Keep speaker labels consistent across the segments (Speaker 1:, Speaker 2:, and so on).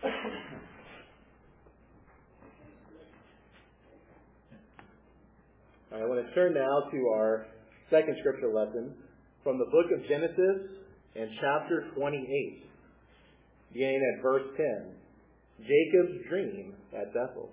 Speaker 1: I want to turn now to our second scripture lesson from the book of Genesis and chapter 28, beginning at verse 10. Jacob's dream at Bethel.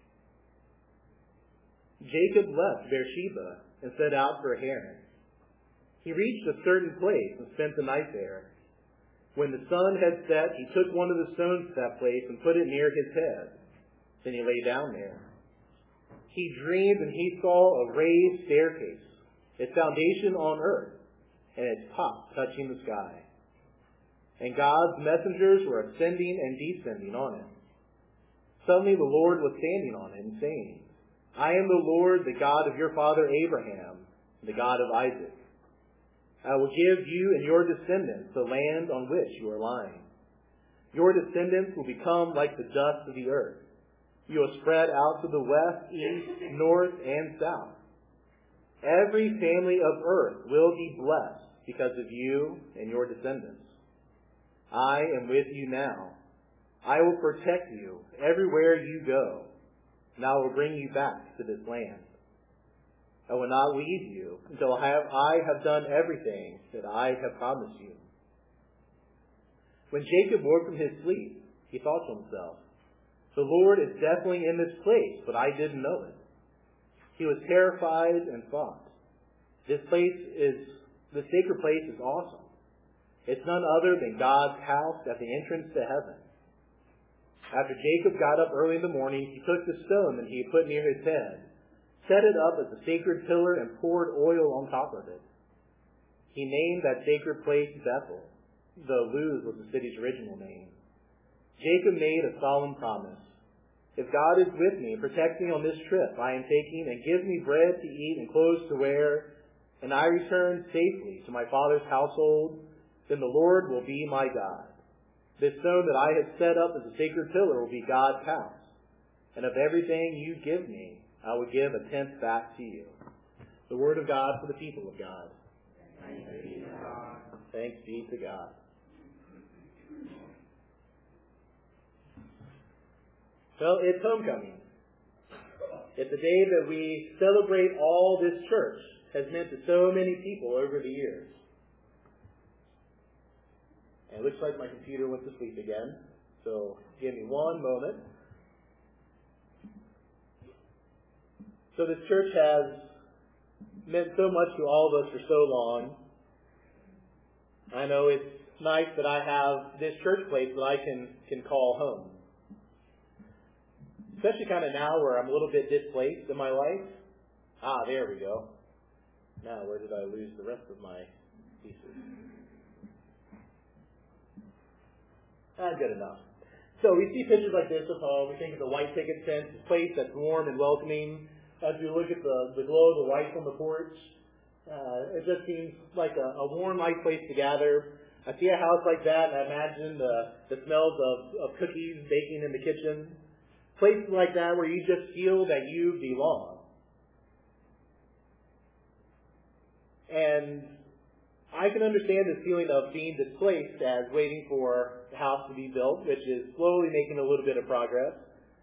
Speaker 1: Jacob left Beersheba and set out for Haran. He reached a certain place and spent the night there. When the sun had set, he took one of the stones to that place and put it near his head. Then he lay down there. He dreamed and he saw a raised staircase, its foundation on earth, and its top touching the sky. And God's messengers were ascending and descending on it. Suddenly the Lord was standing on it and saying, I am the Lord, the God of your father Abraham, the God of Isaac. I will give you and your descendants the land on which you are lying. Your descendants will become like the dust of the earth. You will spread out to the west, east, north, and south. Every family of earth will be blessed because of you and your descendants. I am with you now. I will protect you everywhere you go, and I will bring you back to this land. I will not leave you until I have done everything that I have promised you. When Jacob woke from his sleep, he thought to himself, the Lord is definitely in this place, but I didn't know it. He was terrified and thought, the sacred place is awesome. It's none other than God's house at the entrance to heaven. After Jacob got up early in the morning, he took the stone that he had put near his head, set it up as a sacred pillar, and poured oil on top of it. He named that sacred place Bethel, though Luz was the city's original name. Jacob made a solemn promise. If God is with me and protects me on this trip I am taking and gives me bread to eat and clothes to wear, and I return safely to my father's household, then the Lord will be my God. This stone that I have set up as a sacred pillar will be God's house. And of everything you give me, I will give a tenth back to you. The word of God for the people of God.
Speaker 2: Thanks be to God.
Speaker 1: Thanks be to God. Well, it's homecoming. It's a day that we celebrate all this church has meant to so many people over the years. And it looks like my computer went to sleep again. So give me one moment. So this church has meant so much to all of us for so long. I know it's nice that I have this church place that I can call home. Especially kind of now where I'm a little bit displaced in my life. There we go. Now, where did I lose the rest of my pieces? Good enough. So we see pictures like this of home. We think of the white picket fence, a place that's warm and welcoming. As we look at the glow of the lights on the porch, it just seems like a warm, nice place to gather. I see a house like that, and I imagine the smells of cookies baking in the kitchen. Places like that where you just feel that you belong. And I can understand this feeling of being displaced as waiting for the house to be built, which is slowly making a little bit of progress.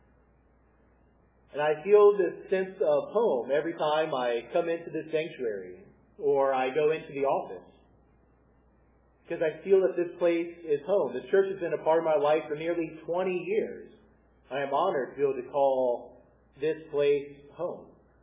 Speaker 1: And I feel this sense of home every time I come into this sanctuary or I go into the office. Because I feel that this place is home. This church has been a part of my life for nearly 20 years. I am honored to be able to call this place home.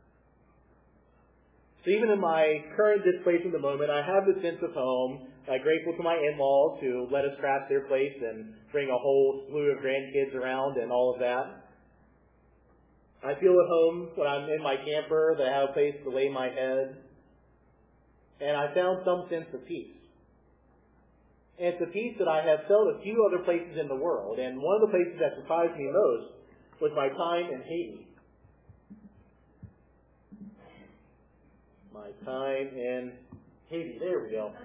Speaker 1: So even in my current displacement at the moment, I have the sense of home. I'm grateful to my in-laws who let us craft their place and bring a whole slew of grandkids around and all of that. I feel at home when I'm in my camper, that I have a place to lay my head. And I found some sense of peace. And it's a peace that I have felt a few other places in the world. And one of the places that surprised me most was my time in Haiti. My time in Haiti. There we go.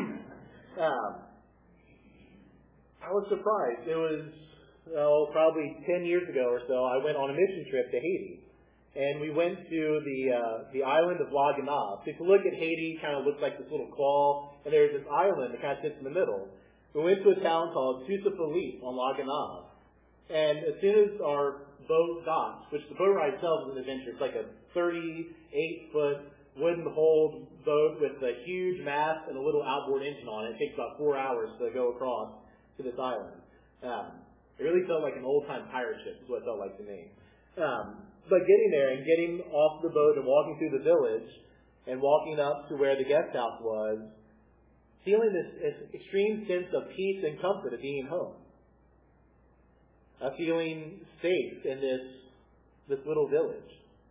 Speaker 1: I was surprised. It was probably 10 years ago or so. I went on a mission trip to Haiti. And we went to the island of La Gonâve. If you look at Haiti, it kind of looks like this little claw, and there's this island that kind of sits in the middle. We went to a town called Toussaint-Philippe on La Gonâve. And as soon as our boat docks, which the boat ride itself is an adventure, it's like a 38-foot wooden hulled boat with a huge mast and a little outboard engine on it. It takes about 4 hours to go across to this island. It really felt like an old-time pirate ship is what it felt like to me. But getting there and getting off the boat and walking through the village and walking up to where the guest house was, feeling this extreme sense of peace and comfort of being home. Feeling safe in this little village.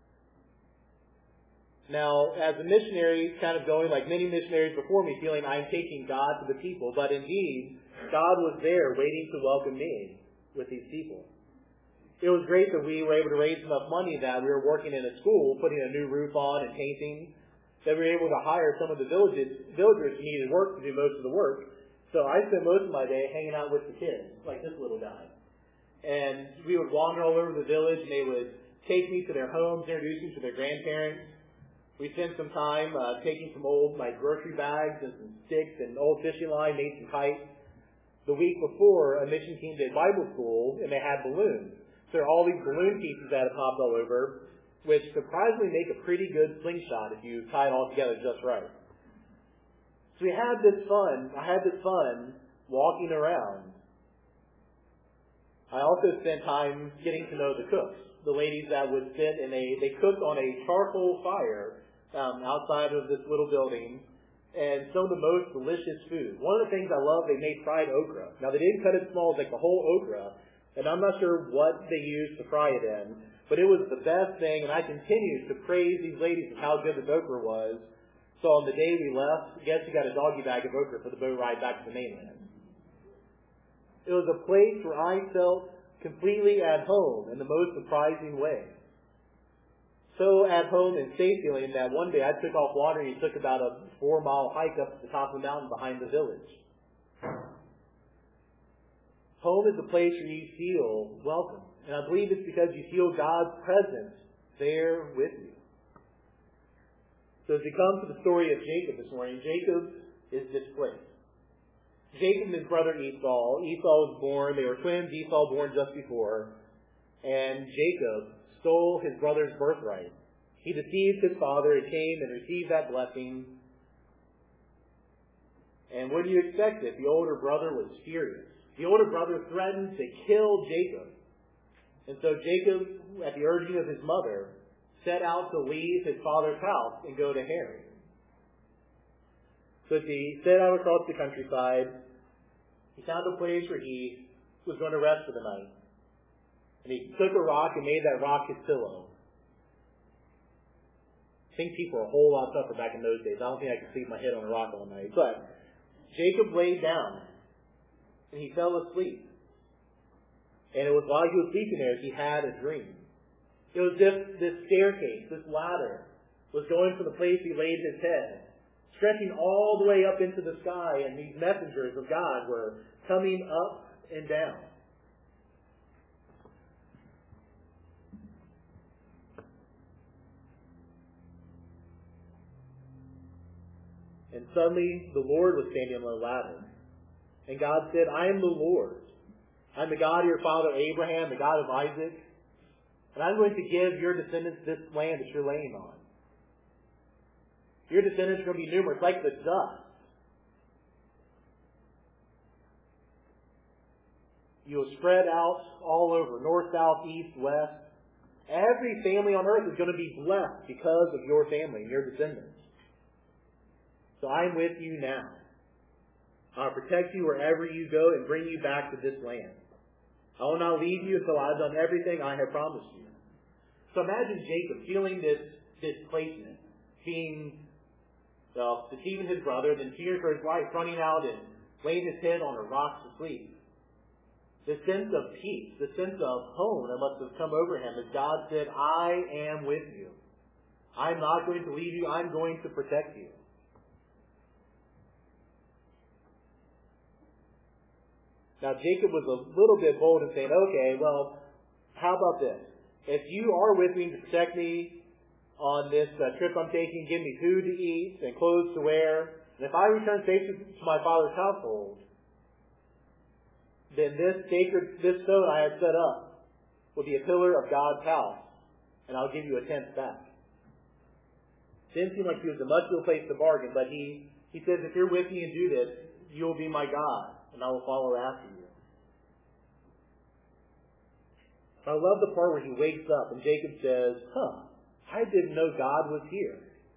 Speaker 1: Now, as a missionary, kind of going like many missionaries before me, feeling I'm taking God to the people, but indeed, God was there waiting to welcome me with these people. It was great that we were able to raise enough money that we were working in a school, putting a new roof on and painting, that we were able to hire some of the villagers who needed work to do most of the work. So I spent most of my day hanging out with the kids, like this little guy. And we would wander all over the village, and they would take me to their homes, introduce me to their grandparents. We spent some time taking some old grocery bags and some sticks and old fishing line, made some kites. The week before, a mission team did Bible school, and they had balloons. So there are all these balloon pieces that have popped all over, which surprisingly make a pretty good slingshot if you tie it all together just right. So we had this fun. I had this fun walking around. I also spent time getting to know the cooks, the ladies that would sit and they cooked on a charcoal fire outside of this little building, and some of the most delicious food. One of the things I love, they made fried okra. Now, they didn't cut it small, like the whole okra, and I'm not sure what they used to fry it in, but it was the best thing, and I continued to praise these ladies of how good this okra was. So on the day we left, guess we got a doggy bag of okra for the boat ride back to the mainland. It was a place where I felt completely at home in the most surprising way. So at home and safe feeling that one day I took off wandering and took about a 4-mile hike up to the top of the mountain behind the village. Home is a place where you feel welcome. And I believe it's because you feel God's presence there with you. So as we come to the story of Jacob this morning, Jacob is displaced. Jacob and his brother Esau. Esau was born, they were twins, Esau born just before. And Jacob stole his brother's birthright. He deceived his father, he came and received that blessing. And what do you expect? The older brother was furious. The older brother threatened to kill Jacob. And so Jacob, at the urging of his mother, set out to leave his father's house and go to Haran. So as he set out across the countryside, he found a place where he was going to rest for the night. And he took a rock and made that rock his pillow. I think people were a whole lot tougher back in those days. I don't think I could sleep my head on a rock all night. But Jacob laid down and he fell asleep. And it was while he was sleeping there he had a dream. It was this staircase, this ladder, was going from the place he laid his head, stretching all the way up into the sky, and these messengers of God were coming up and down. And suddenly the Lord was standing on the ladder. And God said, I am the Lord. I'm the God of your father Abraham, the God of Isaac. And I'm going to give your descendants this land that you're laying on. Your descendants are going to be numerous, like the dust. You will spread out all over, north, south, east, west. Every family on earth is going to be blessed because of your family and your descendants. So I'm with you now. I'll protect you wherever you go and bring you back to this land. I will not leave you until I've done everything I have promised you. So imagine Jacob feeling this displacement, being deceiving his brother, then fearing for his life, running out and laying his head on a rock to sleep. This sense of peace, this sense of home that must have come over him as God said, I am with you. I'm not going to leave you. I'm going to protect you. Now, Jacob was a little bit bold in saying, okay, well, how about this? If you are with me to protect me on this trip I'm taking, give me food to eat and clothes to wear, and if I return safely to my father's household, then this stone I have set up will be a pillar of God's house, and I'll give you a tenth back. Didn't seem like he was in much of a place to bargain, but he says, if you're with me and do this, you will be my God, and I will follow after you. I love the part where he wakes up and Jacob says, I didn't know God was here.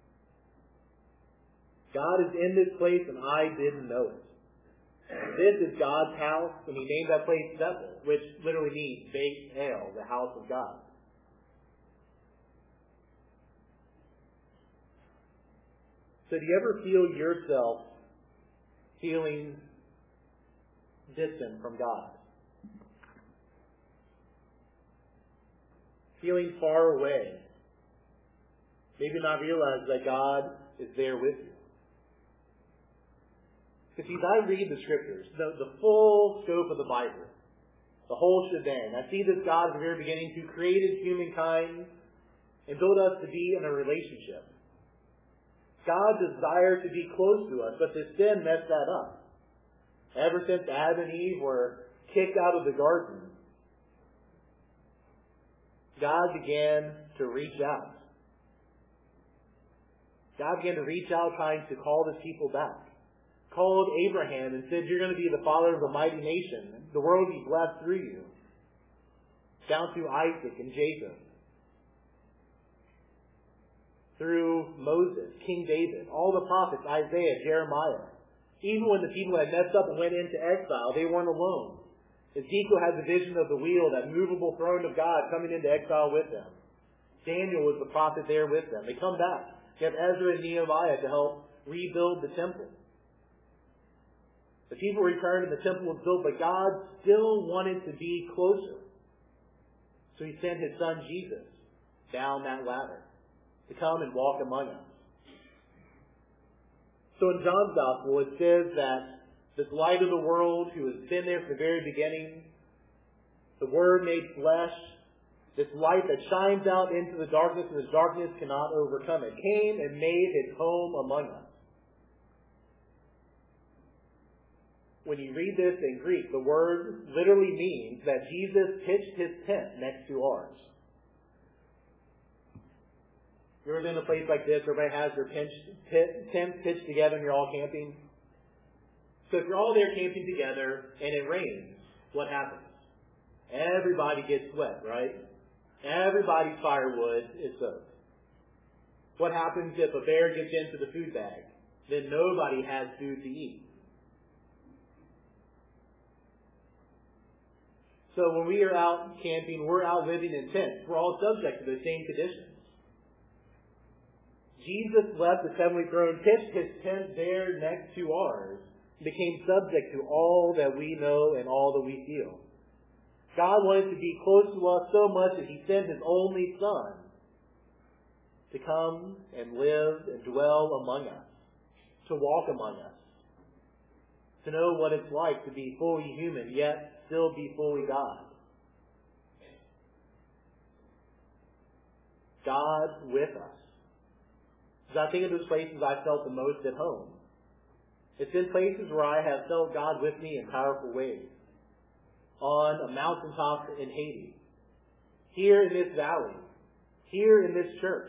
Speaker 1: God is in this place and I didn't know it. This is God's house, and he named that place Bethel, which literally means baked ale, the house of God. So do you ever feel yourself feeling distant from God? Feeling far away? Maybe not realize that God is there with you. Because as I read the Scriptures, the full scope of the Bible, the whole shebang, I see this God at the very beginning who created humankind and built us to be in a relationship. God desired to be close to us, but the sin messed that up. Ever since Adam and Eve were kicked out of the garden, God began to reach out. God began to reach out trying to call his people back. Called Abraham and said, you're going to be the father of a mighty nation. The world will be blessed through you. Down through Isaac and Jacob. Through Moses, King David, all the prophets, Isaiah, Jeremiah. Even when the people had messed up and went into exile, they weren't alone. Ezekiel had the vision of the wheel, that movable throne of God coming into exile with them. Daniel was the prophet there with them. They come back. You have Ezra and Nehemiah to help rebuild the temple. The people returned and the temple was built, but God still wanted to be closer. So he sent his son Jesus down that ladder to come and walk among us. So in John's Gospel, it says that this light of the world, who has been there from the very beginning, the Word made flesh, this light that shines out into the darkness and the darkness cannot overcome it, came and made his home among us. When you read this in Greek, the word literally means that Jesus pitched his tent next to ours. You ever been in a place like this where everybody has their tents pitched together and you're all camping? So if you're all there camping together and it rains, what happens? Everybody gets wet, right? Everybody's firewood is soaked. What happens if a bear gets into the food bag? Then nobody has food to eat. So when we are out camping, we're out living in tents. We're all subject to the same conditions. Jesus left his heavenly throne, pitched his tent there next to ours, became subject to all that we know and all that we feel. God wanted to be close to us so much that he sent his only Son to come and live and dwell among us, to walk among us, to know what it's like to be fully human, yet still be fully God. God with us. As I think of those places I felt the most at home, it's in places where I have felt God with me in powerful ways. On a mountaintop in Haiti, here in this valley, here in this church.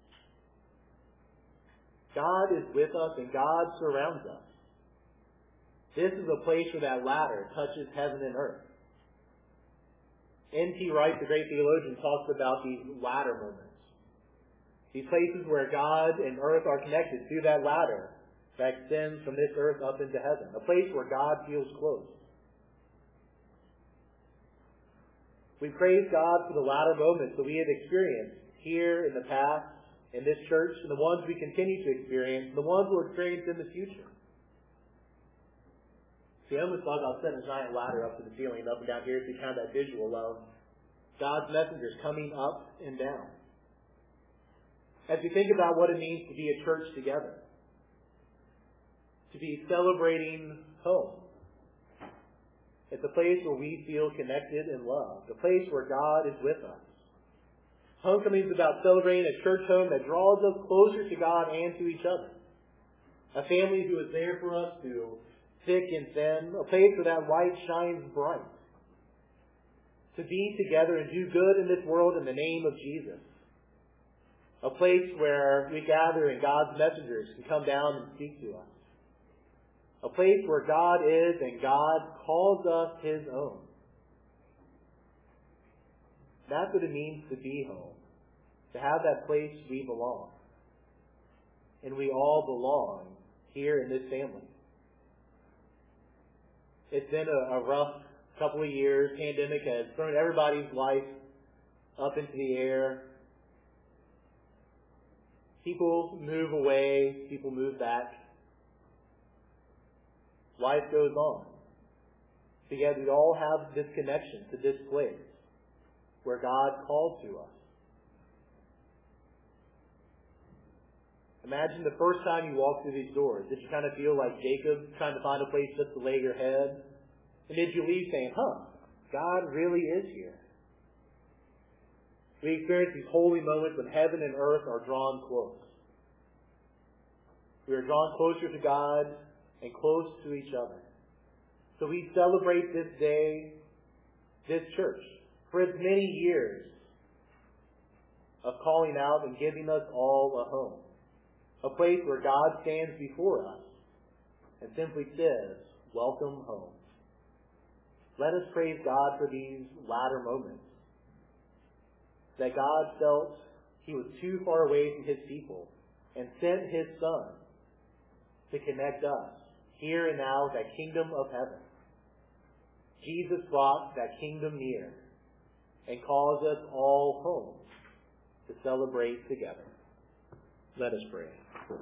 Speaker 1: God is with us and God surrounds us. This is a place where that ladder touches heaven and earth. N.T. Wright, the great theologian, talks about these ladder moments. These places where God and earth are connected through that ladder that extends from this earth up into heaven. A place where God feels close. We praise God for the ladder moments that we have experienced here in the past, in this church, and the ones we continue to experience, and the ones we'll experience in the future. See, I almost thought about setting a giant ladder up to the ceiling, up and down here, so you have that visual of God's messengers coming up and down. As we think about what it means to be a church together, to be celebrating home, it's a place where we feel connected and loved, a place where God is with us. Homecoming is about celebrating a church home that draws us closer to God and to each other. A family who is there for us to thick and thin, a place where that light shines bright. To be together and do good in this world in the name of Jesus. A place where we gather and God's messengers can come down and speak to us. A place where God is and God calls us His own. That's what it means to be home. To have that place we belong. And we all belong here in this family. It's been a rough couple of years. Pandemic has thrown everybody's life up into the air. People move away. People move back. Life goes on. But yet we all have this connection to this place where God called to us. Imagine the first time you walked through these doors. Did you kind of feel like Jacob trying to find a place just to lay your head? And did you leave saying, God really is here? We experience these holy moments when heaven and earth are drawn close. We are drawn closer to God and close to each other. So we celebrate this day, this church, for its many years of calling out and giving us all a home. A place where God stands before us and simply says, welcome home. Let us praise God for these latter moments. That God felt He was too far away from His people and sent His Son to connect us here and now with that kingdom of heaven. Jesus brought that kingdom near and calls us all home to celebrate together. Let us pray.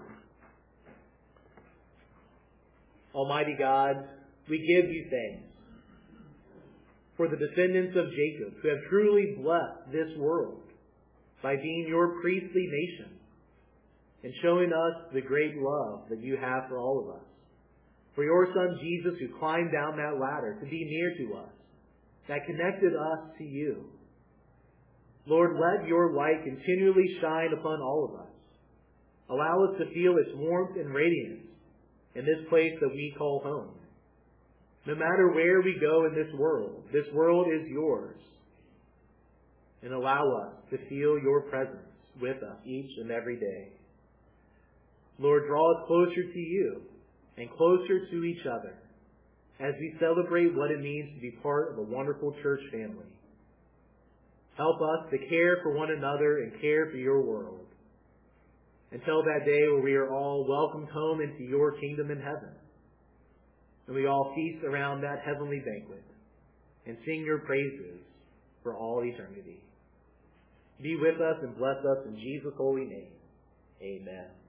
Speaker 1: Almighty God, we give you thanks for the descendants of Jacob who have truly blessed this world by being your priestly nation and showing us the great love that you have for all of us. For your Son Jesus, who climbed down that ladder to be near to us, that connected us to you. Lord, let your light continually shine upon all of us. Allow us to feel its warmth and radiance in this place that we call home. No matter where we go in this world is yours. And allow us to feel your presence with us each and every day. Lord, draw us closer to you and closer to each other as we celebrate what it means to be part of a wonderful church family. Help us to care for one another and care for your world until that day where we are all welcomed home into your kingdom in heaven. And we all feast around that heavenly banquet and sing your praises for all eternity. Be with us and bless us in Jesus' holy name. Amen.